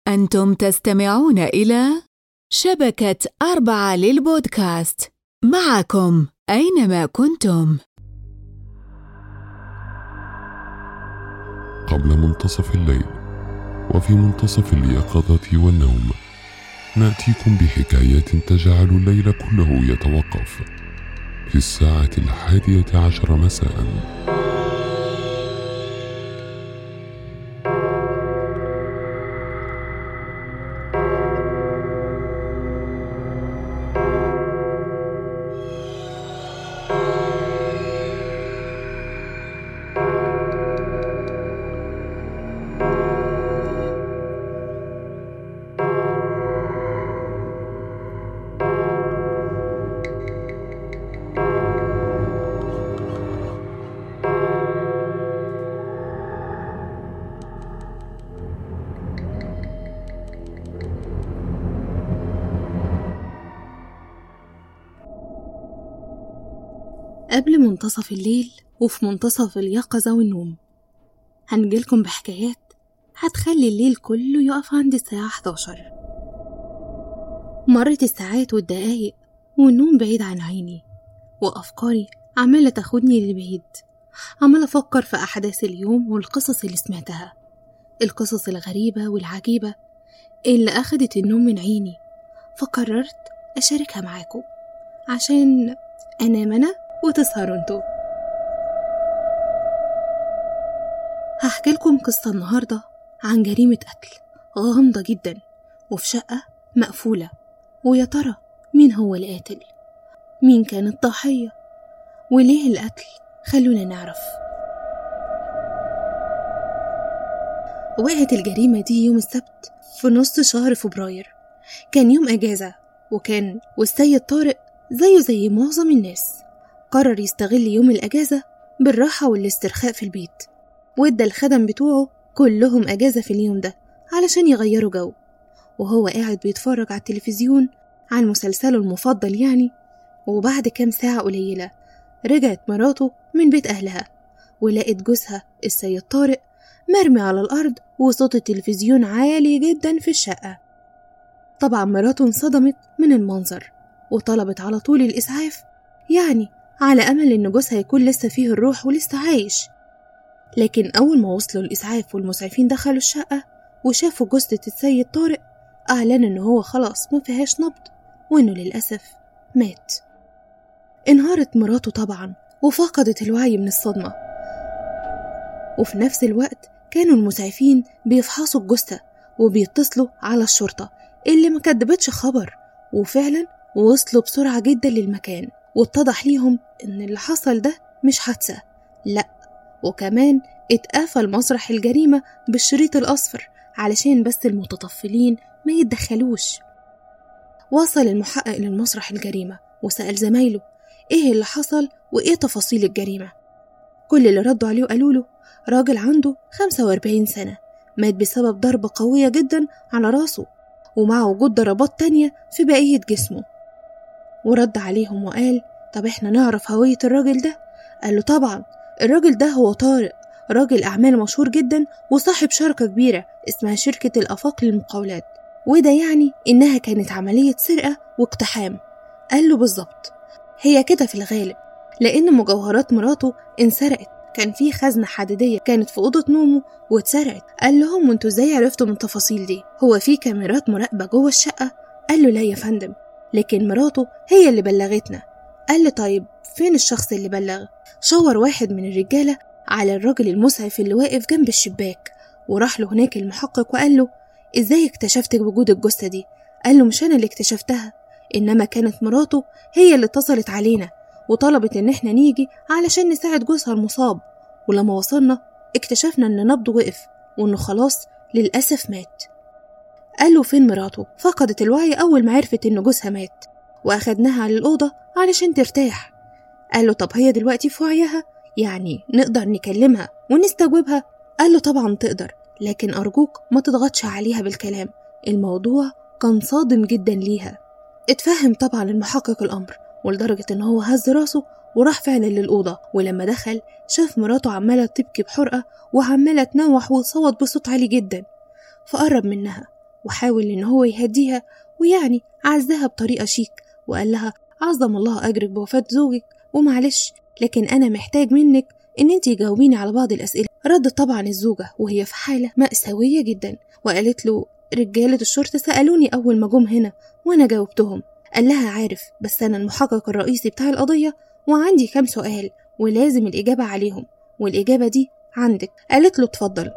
أنتم تستمعون إلى شبكة 4 للبودكاست، معكم أينما كنتم. قبل منتصف الليل وفي منتصف اليقظة والنوم نأتيكم بحكاية تجعل الليل كله يتوقف في الساعة 11 مساء. قبل منتصف الليل وفي منتصف اليقظة والنوم هنجيلكم بحكايات هتخلي الليل كله يقف عند الساعة 11. مرت الساعات والدقايق والنوم بعيد عن عيني، وأفكاري عمالة تاخدني لبعيد، عمالة أفكر في أحداث اليوم والقصص اللي سمعتها، القصص الغريبة والعجيبة اللي أخدت النوم من عيني، فقررت أشاركها معاكم عشان أنام أنا وتسهروا انتوا. هحكي لكم قصة النهاردة عن جريمة قتل غامضة جدا وفي شقة مقفولة، ويا ترى مين هو القاتل؟ مين كان الضحية؟ وليه القتل؟ خلونا نعرف. وقعت الجريمة دي يوم السبت في نص شهر فبراير، كان يوم أجازة، والسيد طارق زيه زي معظم الناس قرر يستغل يوم الأجازة بالراحة والاسترخاء في البيت، وادى الخدم بتوعه كلهم أجازة في اليوم ده علشان يغيروا جو. وهو قاعد بيتفرج على التلفزيون عن مسلسله المفضل يعني، وبعد كام ساعة قليلة رجعت مراته من بيت أهلها ولقت جوزها السيد طارق مرمي على الأرض وصوت التلفزيون عالي جدا في الشقة. طبعا مراته انصدمت من المنظر وطلبت على طول الإسعاف، يعني على أمل إن جوزها يكون لسه فيه الروح ولسه عايش. لكن أول ما وصلوا الإسعاف والمسعفين دخلوا الشقة وشافوا جثة السيد طارق، أعلن إنه هو خلاص ما فيهاش نبض وإنه للأسف مات. انهارت مراته طبعا وفقدت الوعي من الصدمة، وفي نفس الوقت كانوا المسعفين بيفحصوا الجثة وبيتصلوا على الشرطة اللي ما كدبتش خبر، وفعلا وصلوا بسرعة جدا للمكان، واتضح ليهم إن اللي حصل ده مش حادثة، لأ، وكمان اتقفل مسرح الجريمة بالشريط الأصفر علشان بس المتطفلين ما يتدخلوش. وصل المحقق للمسرح الجريمة وسأل زمايله إيه اللي حصل وإيه تفاصيل الجريمة. كل اللي ردوا عليه وقالوا له راجل عنده 45 سنة مات بسبب ضربة قوية جدا على راسه، ومع وجود ضربات تانية في بقية جسمه. ورد عليهم وقال طب احنا نعرف هوية الراجل ده؟ قالوا طبعا الراجل ده هو طارق، راجل أعمال مشهور جدا وصاحب شركة كبيرة اسمها شركة الآفاق للمقاولات، وده يعني إنها كانت عملية سرقة واقتحام. قال له بالظبط، هي كده في الغالب، لأن مجوهرات مراته انسرقت، كان في خزنة حديدية كانت في أوضة نومه واتسرقت. قال لهم وانتوا ازاي عرفتوا من التفاصيل دي؟ هو في كاميرات مراقبة جوه الشقة؟ قال له لا يا فندم، لكن مراته هي اللي بلغتنا. قال له طيب فين الشخص اللي بلغ؟ شاور واحد من الرجالة على الراجل المسعف اللي واقف جنب الشباك، وراح له هناك المحقق وقال له ازاي اكتشفت بوجود الجثة دي؟ قال له مش انا اللي اكتشفتها، انما كانت مراته هي اللي اتصلت علينا وطلبت ان احنا نيجي علشان نساعد جوزها المصاب، ولما وصلنا اكتشفنا ان نبضه وقف وانه خلاص للأسف مات. قال له فين مراته؟ فقدت الوعي أول ما عرفت إن جوزها مات، وأخدناها على الأوضة علشان ترتاح. قال له طب هي دلوقتي في وعيها؟ يعني نقدر نكلمها ونستجوبها؟ قال له طبعا تقدر، لكن أرجوك ما تضغطش عليها بالكلام، الموضوع كان صادم جدا ليها. اتفهم طبعا المحقق الأمر، ولدرجة إن هو هز راسه وراح فعلا للأوضة، ولما دخل شاف مراته عمالة تبكي بحرقة وعمالة تنوح وتصوت بصوت عالي جدا، فقرب منها وحاول إن هو يهديها ويعني عزها بطريقة شيك، وقال لها عظم الله أجرك بوفاة زوجك، ومعلش لكن أنا محتاج منك إن انتي جاوبيني على بعض الأسئلة. ردت طبعا الزوجة وهي في حالة مأساوية جدا وقالت له رجالة الشرطة سألوني أول ما جم هنا وأنا جاوبتهم. قال لها عارف، بس أنا المحقق الرئيسي بتاع القضية وعندي كام سؤال ولازم الإجابة عليهم، والإجابة دي عندك. قالت له اتفضل.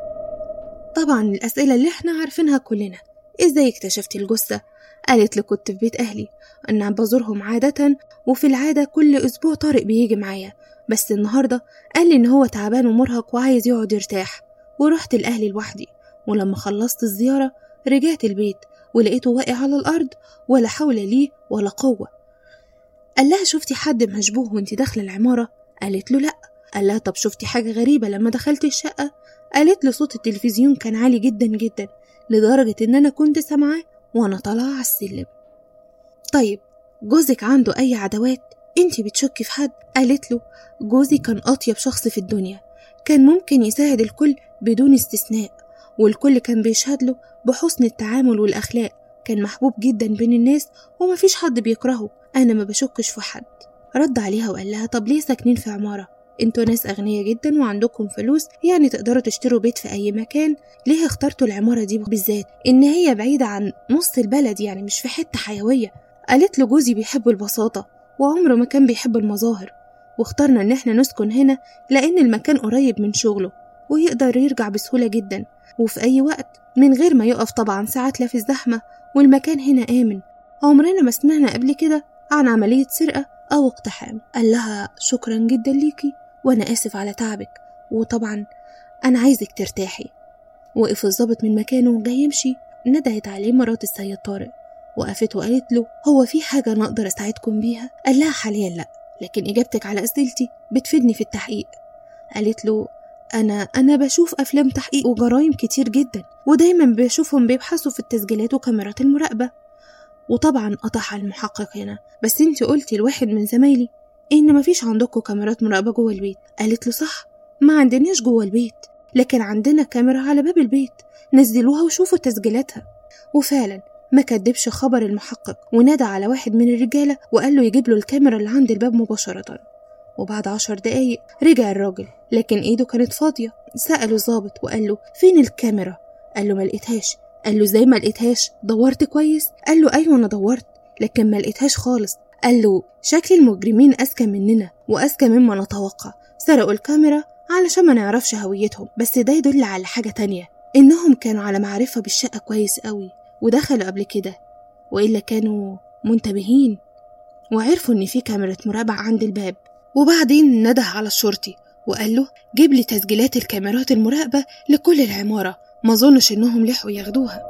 طبعا الأسئلة اللي احنا عارفينها كلنا، ازاي اكتشفت الجثة؟ قالت له كنت في بيت أهلي، أنا بزورهم عادة، وفي العادة كل أسبوع طارق بيجي معايا، بس النهاردة قال لي إن هو تعبان ومرهق وعايز يقعد يرتاح، ورحت لأهلي لوحدي، ولما خلصت الزيارة رجعت البيت ولقيته واقع على الأرض ولا حول لي ولا قوة. قال لها شفتي حد مشبوه وانتي داخلة العمارة؟ قالت له لأ. قال لها طب شفتي حاجة غريبة لما دخلت الشقة؟ قالت له صوت التلفزيون كان عالي جدا جدا لدرجة إن أنا كنت سامعاه وأنا طالعة على السلم. طيب جوزك عنده أي عدوات؟ انتي بتشكي في حد؟ قالت له جوزي كان أطيب شخص في الدنيا، كان ممكن يساعد الكل بدون استثناء، والكل كان بيشهد له بحسن التعامل والأخلاق، كان محبوب جدا بين الناس ومفيش حد بيكرهه، أنا ما بشكش في حد. رد عليها وقال لها طب ليه ساكنين في عمارة؟ انتوا ناس أغنياء جدا وعندكم فلوس، يعني تقدروا تشتروا بيت في أي مكان، ليه اخترتوا العمارة دي بالذات؟ إن هي بعيدة عن نص البلد، يعني مش في حتة حيوية. قالت له جوزي بيحب البساطة وعمره ما كان بيحب المظاهر، واخترنا إن احنا نسكن هنا لأن المكان قريب من شغله ويقدر يرجع بسهولة جدا وفي أي وقت من غير ما يقف طبعا ساعات لا في الزحمة، والمكان هنا آمن. عمرنا ما سمعنا قبل كده عن عملية سرقة أو اقتحام. قال لها شكرا جدا ليكي وأنا آسف على تعبك، وطبعا أنا عايزك ترتاحي. وقف الضابط من مكانه وجاي يمشي، ندهت عليه مرات السيد طارق، وقفت وقالت له هو في حاجة أنا أقدر أساعدكم بيها؟ قال لها حاليا لأ، لكن إجابتك على أسئلتي بتفيدني في التحقيق. قالت له أنا بشوف أفلام تحقيق وجرائم كتير جدا، ودايما بشوفهم بيبحثوا في التسجيلات وكاميرات المراقبة. وطبعا قطعها المحقق هنا، بس انتي قلتي لواحد من زمايلي إن مفيش عندكم كاميرات مراقبة جوه البيت. قالت له صح، ما عندناش جوه البيت، لكن عندنا كاميرا على باب البيت، نزلوها وشوفوا تسجيلاتها. وفعلا ما كدبش خبر المحقق، ونادى على واحد من الرجالة وقال له يجيب له الكاميرا اللي عند الباب مباشرة. وبعد 10 دقايق رجع الراجل، لكن ايده كانت فاضية. سأله الضابط وقال له فين الكاميرا؟ قال له ما لقيتهاش. قال له زي ما لقيتهاش؟ دورت كويس؟ قال له ايوه انا دورت لكن ما لقيتهاش خالص. قال له شكل المجرمين أذكى مننا وأذكى مما نتوقع، سرقوا الكاميرا علشان ما نعرفش هويتهم، بس ده يدل على حاجة تانية، إنهم كانوا على معرفة بالشقة كويس قوي ودخلوا قبل كده، وإلا كانوا منتبهين وعرفوا إن في كاميرا مراقبة عند الباب. وبعدين نده على الشرطي وقال له جيب لي تسجيلات الكاميرات المراقبة لكل العمارة، ما ظنش إنهم لحقوا ياخدوها.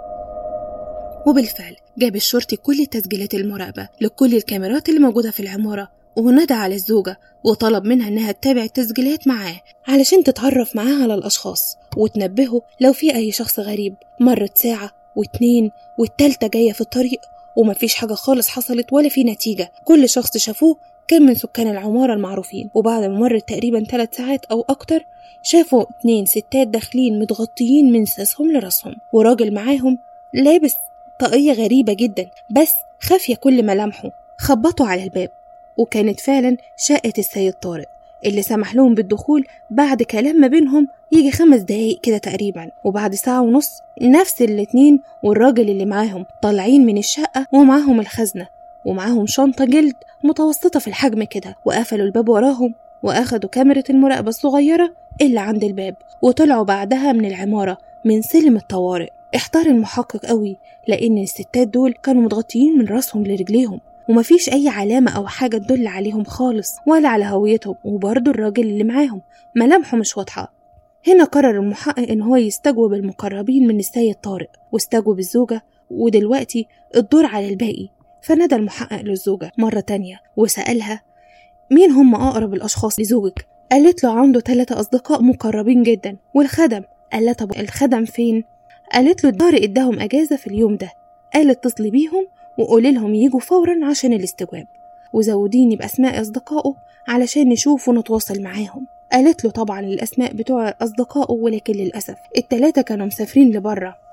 وبالفعل جاب الشرطي كل تسجيلات المراقبة لكل الكاميرات اللي موجودة في العمارة، وندى على الزوجة وطلب منها إنها تتابع التسجيلات معاه علشان تتعرف معاه على الأشخاص وتنبهه لو في أي شخص غريب. مرت ساعة و2 والتالتة جاية في الطريق ومفيش حاجة خالص حصلت ولا في نتيجة. كل شخص شافوه كان من سكان العمارة المعروفين. وبعد ما مرت تقريبا 3 ساعات أو أكتر شافوا 2 ستات داخلين متغطيين من ساسهم لراسهم، وراجل معاهم لابس طاقية غريبة جدا بس خافية كل ملامحه. خبطوا على الباب وكانت فعلا شقة السيد طارق اللي سمح لهم بالدخول بعد كلام ما بينهم يجي 5 دقايق كده تقريبا. وبعد 1.5 ساعة نفس الاتنين والراجل اللي معاهم طالعين من الشقة ومعاهم الخزنة ومعاهم شنطة جلد متوسطة في الحجم كده، وقفلوا الباب وراهم وأخدوا كاميرا المراقبة الصغيرة اللي عند الباب وطلعوا بعدها من العمارة من سلم الطوارئ. احتار المحقق قوي لأن الستات دول كانوا متغطيين من راسهم لرجليهم ومفيش أي علامة أو حاجة تدل عليهم خالص ولا على هويتهم، وبرضه الراجل اللي معاهم ملامحه مش واضحة. هنا قرر المحقق إن هو يستجوب المقربين من السيد طارق واستجوب الزوجة، ودلوقتي الدور على الباقي. فندى المحقق للزوجة مرة تانية وسألها مين هم أقرب الأشخاص لزوجك؟ قالت له عنده 3 أصدقاء مقربين جدا والخدم. قال لها طب الخدم فين؟ قالت له طارق اداهم أجازة في اليوم ده، قال اتصلي بيهم وقولي لهم يجوا فورا عشان الاستجواب، وزوديني بأسماء أصدقائه علشان نشوف ونتواصل معاهم. قالت له طبعا الأسماء بتوع أصدقائه، ولكن للأسف ال3 كانوا مسافرين لبرا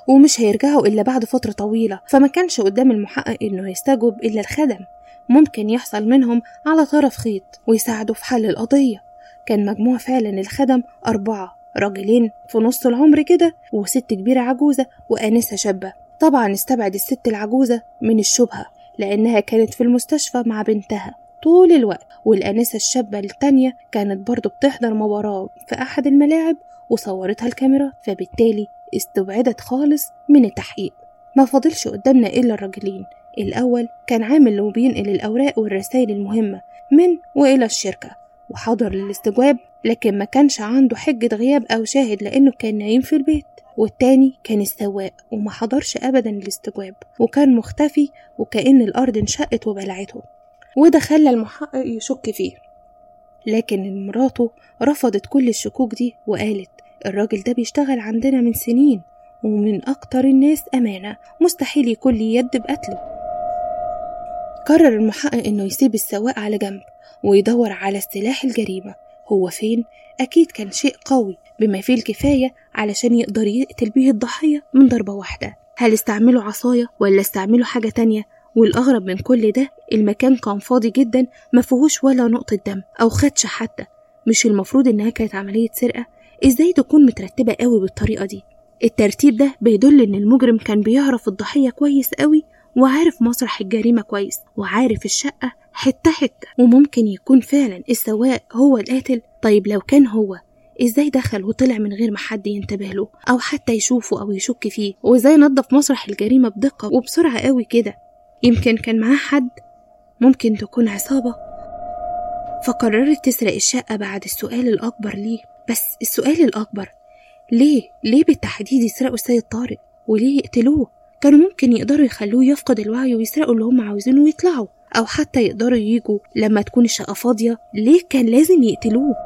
ومش هيرجعوا إلا بعد فترة طويلة، فما كانش قدام المحقق إنه يستجوب إلا الخدم، ممكن يحصل منهم على طرف خيط ويساعدوا في حل القضية. كان مجموع فعلا الخدم 4، راجلين في نص العمر كده وست كبيرة عجوزة وآنسة شابة. طبعا استبعد الست العجوزة من الشبهة لأنها كانت في المستشفى مع بنتها طول الوقت، والآنسة الشابة التانية كانت برضو بتحضر مباراة في أحد الملاعب وصورتها الكاميرا، فبالتالي استبعدت خالص من التحقيق. ما فاضلش قدامنا إلا الراجلين. الأول كان عامل وبينقل الأوراق والرسائل المهمة من وإلى الشركة وحضر للاستجواب، لكن ما كانش عنده حجة غياب أو شاهد لأنه كان نايم في البيت. والتاني كان السواق وما حضرش أبدا الاستجواب وكان مختفي وكأن الأرض انشقت وبلعته، وده خلى المحقق يشك فيه. لكن مراته رفضت كل الشكوك دي وقالت الراجل ده بيشتغل عندنا من سنين ومن أكتر الناس أمانة، مستحيل يكون ليه يد بقتله. قرر المحقق إنه يسيب السواق على جنب ويدور على سلاح الجريمة. هو فين؟ أكيد كان شيء قوي بما فيه الكفاية علشان يقدر يقتل بيه الضحية من ضربة واحدة. هل استعملوا عصاية ولا استعملوا حاجة تانية؟ والأغرب من كل ده المكان كان فاضي جدا، ما فيهوش ولا نقطة دم أو خدشة حتى. مش المفروض إنها كانت عملية سرقة؟ إزاي تكون مترتبة قوي بالطريقة دي؟ الترتيب ده بيدل إن المجرم كان بيعرف الضحية كويس قوي وعارف مسرح الجريمة كويس وعارف الشقة حتة حتة، وممكن يكون فعلا السواق هو القاتل. طيب لو كان هو، إزاي دخل وطلع من غير ما حد ينتبه له أو حتى يشوفه أو يشك فيه؟ وإزاي نظف مسرح الجريمة بدقة وبسرعة قوي كده؟ يمكن كان معاه حد، ممكن تكون عصابة. فقررت تسرق الشقة بعد السؤال الأكبر ليه. بس السؤال الأكبر، ليه بالتحديد يسرقوا السيد طارق؟ وليه يقتلوه؟ كانوا ممكن يقدروا يخلوه يفقد الوعي ويسرقوا اللي هم عاوزينه ويطلعوا، أو حتى يقدروا ييجوا لما تكون الشقة فاضية. ليه كان لازم يقتلوه؟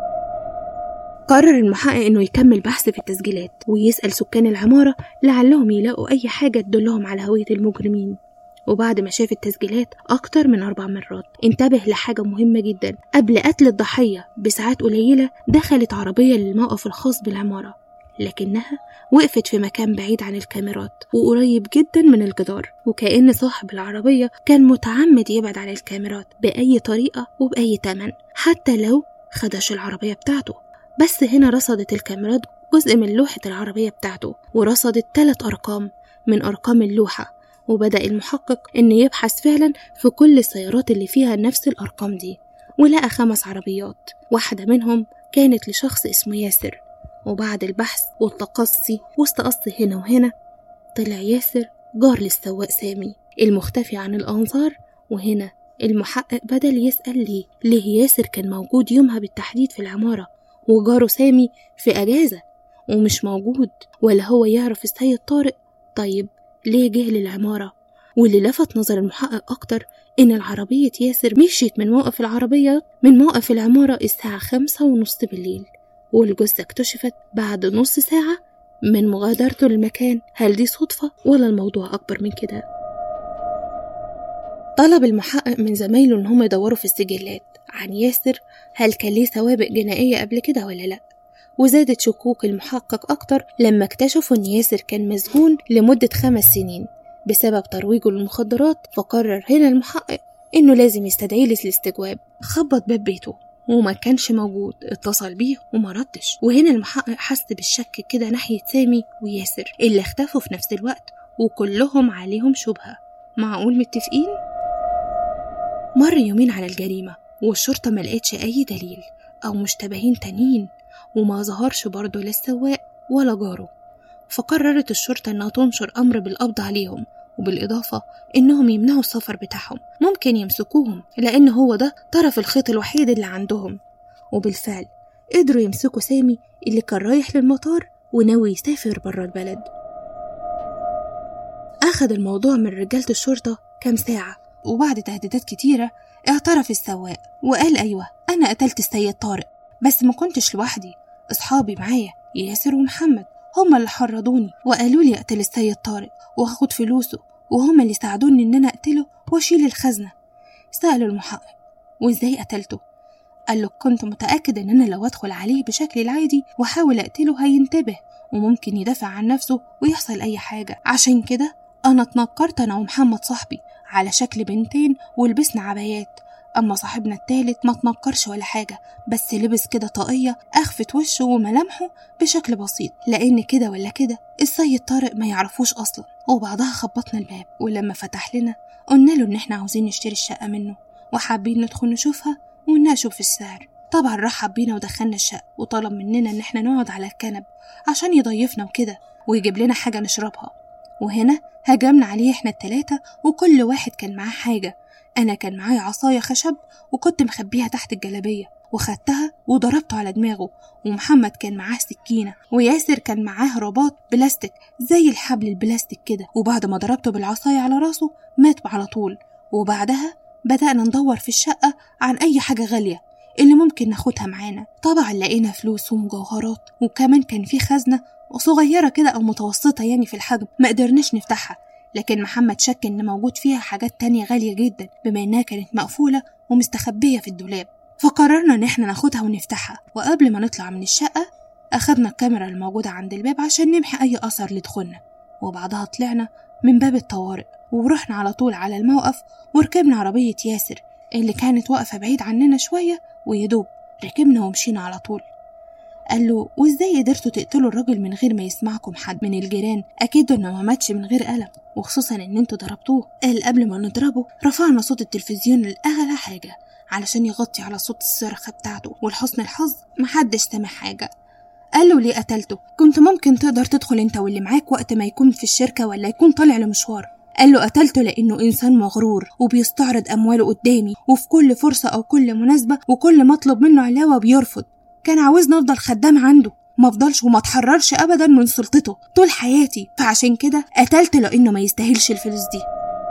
قرر المحقق إنه يكمل بحث في التسجيلات ويسأل سكان العمارة لعلهم يلاقوا أي حاجة تدلهم على هوية المجرمين. وبعد ما شاف التسجيلات أكتر من 4 مرات انتبه لحاجة مهمة جدا. قبل قتل الضحية بساعات قليلة دخلت عربية للموقف الخاص بالعمارة، لكنها وقفت في مكان بعيد عن الكاميرات وقريب جدا من الجدار، وكأن صاحب العربية كان متعمد يبعد عن الكاميرات بأي طريقة وبأي تمن حتى لو خدش العربية بتاعته. بس هنا رصدت الكاميرات جزء من لوحة العربية بتاعته ورصدت 3 أرقام من أرقام اللوحة، وبدأ المحقق إن يبحث فعلا في كل السيارات اللي فيها نفس الأرقام دي، ولقى 5 عربيات، واحدة منهم كانت لشخص اسمه ياسر. وبعد البحث والتقصي واستقصي هنا وهنا طلع ياسر جار للسواق سامي المختفي عن الأنظار. وهنا المحقق بدل يسأل ليه ياسر كان موجود يومها بالتحديد في العمارة وجاره سامي في أجازة ومش موجود، ولا هو يعرف السيد طارق؟ طيب ليه جه للعمارة؟ واللي لفت نظر المحقق أكتر إن العربية ياسر مشيت من موقف العمارة الساعة 5:30 بالليل، والجثة اكتشفت بعد نص ساعة من مغادرته للمكان. هل دي صدفة ولا الموضوع أكبر من كده؟ طلب المحقق من زمايله إن هم يدوروا في السجلات عن ياسر، هل كان ليه سوابق جنائية قبل كده ولا لأ. وزادت شكوك المحقق أكتر لما اكتشفوا إن ياسر كان مسجون لمدة 5 سنين بسبب ترويجه للمخدرات. فقرر هنا المحقق إنه لازم يستدعيه للاستجواب. خبط باب بيته وما كانش موجود، اتصل بيه وما ردش. وهنا المحقق حس بالشك كده ناحية سامي وياسر اللي اختفوا في نفس الوقت وكلهم عليهم شبهة. معقول متفقين؟ مر يومين على الجريمة والشرطة ما لقتش أي دليل أو مشتبهين تانيين، وما ظهرش برضه لا السواق ولا جاره. فقررت الشرطة إنها تنشر أمر بالقبض عليهم، وبالإضافة إنهم يمنعوا السفر بتاعهم، ممكن يمسكوهم لأن هو ده طرف الخيط الوحيد اللي عندهم. وبالفعل قدروا يمسكوا سامي اللي كان رايح للمطار وناوي يسافر برا البلد. أخذ الموضوع من رجالة الشرطة كام ساعة، وبعد تهديدات كتيرة اعترف السواق وقال أيوة أنا قتلت السيد طارق، بس ما كنتش لوحدي، أصحابي معايا ياسر ومحمد هما اللي حرضوني وقالوا لي أقتل السيد طارق وأخد فلوسه، وهما اللي ساعدوني إن أنا أقتله وأشيل الخزنة. سأل المحقق وإزاي قتلته؟ قال له كنت متأكد إن أنا لو أدخل عليه بشكل العادي وحاول أقتله هينتبه وممكن يدافع عن نفسه ويحصل أي حاجة. عشان كده أنا اتنكرت أنا ومحمد صاحبي على شكل بنتين ولبسنا عبايات. أما صاحبنا التالت ما اتنكرش ولا حاجة، بس لبس كده طاقية أخفت وشه وملامحه بشكل بسيط، لأن كده ولا كده السيد طارق ما يعرفوش أصلا. وبعدها خبطنا الباب، ولما فتح لنا قلنا له إن إحنا عاوزين نشتري الشقة منه وحابين ندخل نشوفها ونناقشه في السعر. طبعا رحب بينا ودخلنا الشقة، وطلب مننا إن إحنا نقعد على الكنب عشان يضيفنا وكده ويجيب لنا حاجة نشربها. وهنا هجمنا عليه إحنا التلاتة، وكل واحد كان معاه حاجة. أنا كان معايا عصاية خشب وكنت مخبيها تحت الجلابية وخدتها وضربته على دماغه، ومحمد كان معاه سكينة، وياسر كان معاه رباط بلاستيك زي الحبل البلاستيك كده. وبعد ما ضربته بالعصاية على راسه مات على طول. وبعدها بدأنا ندور في الشقة عن أي حاجة غالية اللي ممكن ناخدها معانا. طبعا لقينا فلوس ومجوهرات، وكمان كان في خزنة صغيرة كده أو متوسطة يعني في الحجم ما قدرناش نفتحها، لكن محمد شك إن موجود فيها حاجات تانية غالية جدا بما إنها كانت مقفولة ومستخبية في الدولاب. فقررنا إن إحنا ناخدها ونفتحها. وقبل ما نطلع من الشقة أخدنا الكاميرا الموجودة عند الباب عشان نمحي أي أثر لدخولنا، وبعدها طلعنا من باب الطوارئ ورحنا على طول على الموقف وركبنا عربية ياسر اللي كانت واقفة بعيد عننا شوية، ويدوب ركبنا ومشينا على طول. قال له: وإزاي قدرتوا تقتلوا الراجل من غير ما يسمعكم حد من الجيران؟ أكيد إنه ما ماتش من غير ألم، وخصوصا إن انتوا ضربتوه. قال: قبل ما نضربه رفعنا صوت التلفزيون لأعلى حاجة علشان يغطي على صوت الصرخة بتاعته، ولحسن الحظ محدش سمع حاجة. قال له: ليه قتلته؟ كنت ممكن تقدر تدخل انت واللي معاك وقت ما يكون في الشركة ولا يكون طالع لمشوار. قال له: قتلته لأنه إنسان مغرور وبيستعرض أمواله قدامي، وفي كل فرصة أو كل مناسبة وكل ما أطلب منه علاوة بيرفض. كان عاوزني أفضل خدام عنده، ما أفضلش وما أتحررش أبدا من سلطته طول حياتي، فعشان كده قتلته لأنه ما يستاهلش الفلوس دي.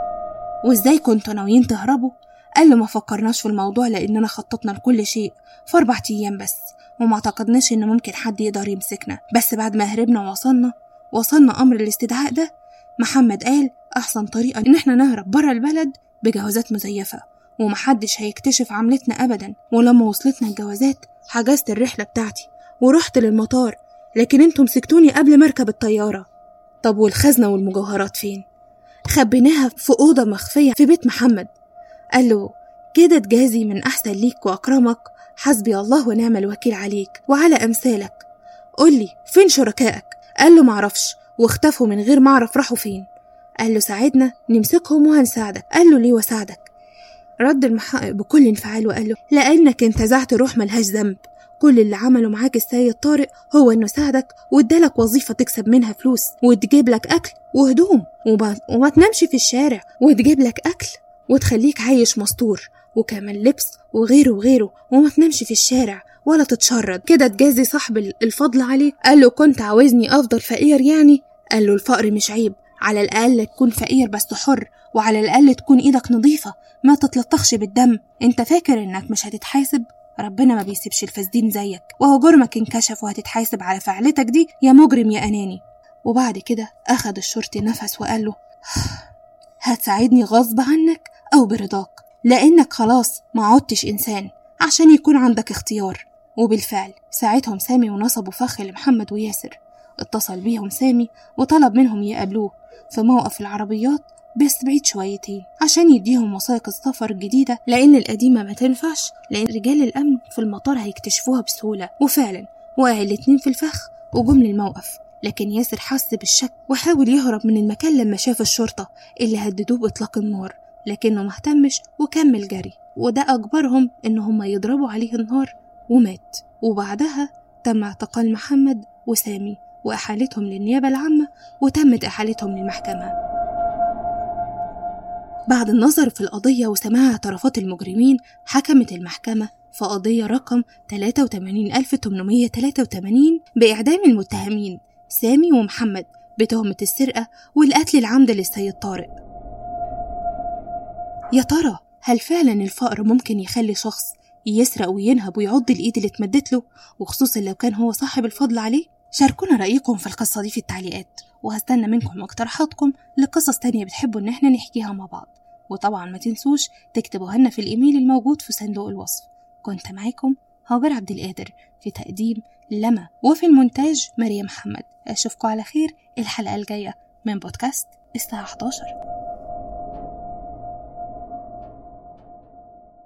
وإزاي كنتوا ناويين تهربوا؟ قال له: ما فكرناش في الموضوع لأننا خططنا لكل شيء في 4 أيام بس، وما اعتقدناش إن ممكن حد يقدر يمسكنا. بس بعد ما هربنا وصلنا أمر الاستدعاء ده، محمد قال أحسن طريقة إن احنا نهرب برا البلد بجوازات مزيفة، ومحدش هيكتشف عملتنا أبدا. ولما وصلتنا الجوازات حجزت الرحلة بتاعتي ورحت للمطار، لكن انتم مسكتوني قبل ما اركب الطيارة. طب والخزنة والمجوهرات فين؟ خبيناها في أوضة مخفية في بيت محمد. قال له: كده تجازي من أحسن ليك وأكرمك، حسبي الله ونعم الوكيل عليك وعلى أمثالك. قولي فين شركائك؟ قال له: معرفش، واختفوا من غير ما أعرف راحوا فين. قال له: ساعدنا نمسكهم وهنساعدك. قال له: ليه وساعدك؟ رد المحقق بكل انفعال وقال له: لأنك انتزعت روح ملهاش ذنب. كل اللي عمله معاك السيد طارق هو انه ساعدك وادالك وظيفة تكسب منها فلوس وتجيب لك اكل وهدوم وما تنامش في الشارع، وتجيب لك اكل وتخليك عايش مستور، وكمان لبس وغيره وما تنامش في الشارع ولا تتشرد. كده تجازي صاحب الفضل عليك. قال له: كنت عاوزني افضل فقير يعني؟ قال له: الفقر مش عيب، على الاقل تكون فقير بس حر، وعلى الاقل تكون ايدك نظيفة ما تتلطخش بالدم. انت فاكر انك مش هتتحاسب؟ ربنا ما بيسيبش الفاسدين زيك، وهو جرمك انكشف وهتتحاسب على فعلتك دي يا مجرم يا أناني. وبعد كده أخد الشرطي نفس وقال له: هتساعدني غصب عنك أو برضاك، لأنك خلاص ما عدتش إنسان عشان يكون عندك اختيار. وبالفعل ساعتهم سامي ونصبوا فخ لمحمد وياسر. اتصل بيهم سامي وطلب منهم يقابلوه في موقف العربيات بس بعيد شويتين عشان يديهم وثائق السفر الجديدة، لأن القديمة ما تنفعش، لأن رجال الأمن في المطار هيكتشفوها بسهولة. وفعلا وقع الاتنين في الفخ وجم للموقف، لكن ياسر حس بالشك وحاول يهرب من المكان لما شاف الشرطة اللي هددوه بإطلاق النار، لكنه مهتمش وكمل جري، وده أجبرهم إن هم يضربوا عليه النار ومات. وبعدها تم اعتقال محمد وسامي وإحالتهم للنيابة العامة، وتمت إحالتهم للمحكمة. بعد النظر في القضية وسماع اعترافات المجرمين، حكمت المحكمة في قضية رقم 83883 بإعدام المتهمين سامي ومحمد بتهمة السرقة والقتل العمد للسيد طارق. يا ترى هل فعلا الفقر ممكن يخلي شخص يسرق وينهب ويعض الإيد اللي اتمدت له، وخصوصا لو كان هو صاحب الفضل عليه؟ شاركونا رأيكم في القصة دي في التعليقات، وهستنى منكم اقتراحاتكم لقصص تانية بتحبوا ان احنا نحكيها مع بعض. وطبعا ما تنسوش تكتبوها لنا في الإيميل الموجود في صندوق الوصف. كنت معاكم هاجر عبد القادر في تقديم لما، وفي المونتاج مريم محمد. أشوفكم على خير الحلقة الجاية من بودكاست الساعة 11.